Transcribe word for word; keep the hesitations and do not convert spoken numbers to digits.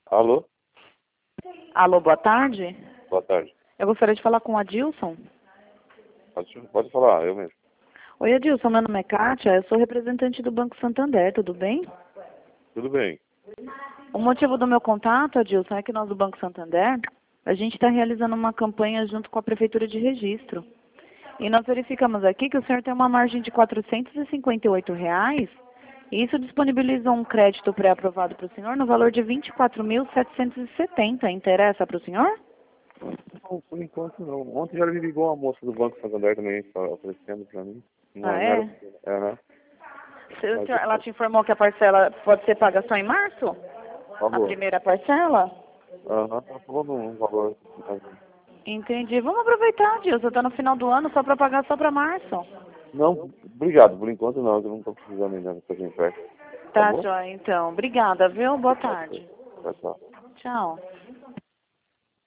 Alô? Alô, boa tarde. Boa tarde. Eu gostaria de falar com o Adilson. Pode, pode falar, eu mesmo. Oi, Adilson, meu nome é Kátia, eu sou representante do Banco Santander, tudo bem? Tudo bem. O motivo do meu contato, Adilson, é que nós do Banco Santander, a gente está realizando uma campanha junto com a Prefeitura de Registro. E nós verificamos aqui que o senhor tem uma margem de quatrocentos e cinquenta e oito reais, e isso disponibiliza um crédito pré-aprovado para o senhor no valor de vinte e quatro mil setecentos e setenta. Interessa para o senhor? Não, por enquanto não. Ontem já me ligou uma moça do Banco Santander também, só oferecendo pra mim. Não, Ah, não é? era. É, né? Se o Mas senhor- eu ela te informou que a parcela pode ser paga só em março? A falou. primeira parcela? Aham, tá falando um valor. Entendi. Vamos aproveitar, Adilson. Está no final do ano só para pagar só para março. Não, obrigado. Por enquanto não, eu não tô precisando ainda que a gente vai. Tá Tá, bom? joia, então. Obrigada, viu? Boa tarde. Tchau, tchau. Tchau.